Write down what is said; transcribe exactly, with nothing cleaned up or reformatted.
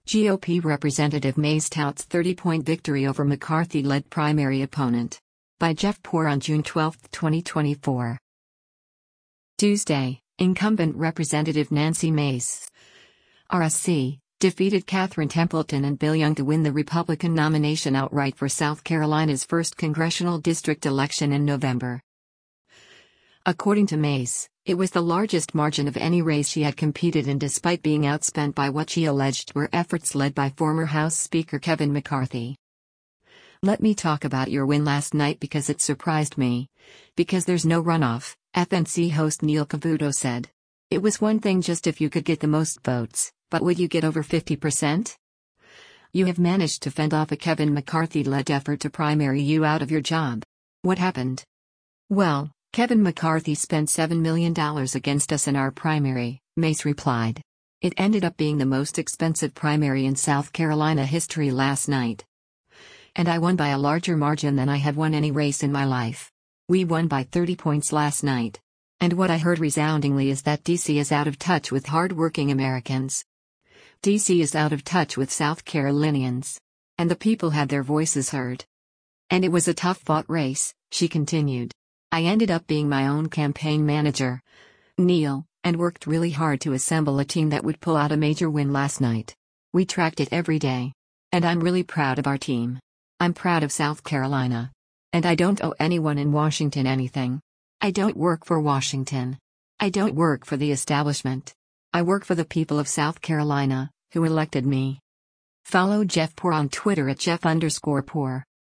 G O P Representative Mays touts thirty-point victory over McCarthy-led primary opponent. By Jeff Poor on June twelfth, twenty twenty-four. Tuesday, incumbent Representative Nancy Mace, R S C, defeated Catherine Templeton and Bill Young to win the Republican nomination outright for South Carolina's first congressional district election in November. According to Mace, it was the largest margin of any race she had competed in despite being outspent by what she alleged were efforts led by former House Speaker Kevin McCarthy. "Let me talk about your win last night because it surprised me. Because there's no runoff," F N C host Neil Cavuto said. "It was one thing just if you could get the most votes, but would you get over fifty percent? You have managed to fend off a Kevin McCarthy-led effort to primary you out of your job. What happened?" "Well, Kevin McCarthy spent seven million dollars against us in our primary," Mace replied. "It ended up being the most expensive primary in South Carolina history last night. And I won by a larger margin than I had won any race in my life. We won by thirty points last night. And what I heard resoundingly is that D C is out of touch with hard-working Americans. D C is out of touch with South Carolinians. And the people had their voices heard. And it was a tough-fought race," she continued. "I ended up being my own campaign manager, Neil, and worked really hard to assemble a team that would pull out a major win last night. We tracked it every day. And I'm really proud of our team. I'm proud of South Carolina. And I don't owe anyone in Washington anything. I don't work for Washington. I don't work for the establishment. I work for the people of South Carolina, who elected me." Follow Jeff Poor on Twitter at Jeff underscore Poor.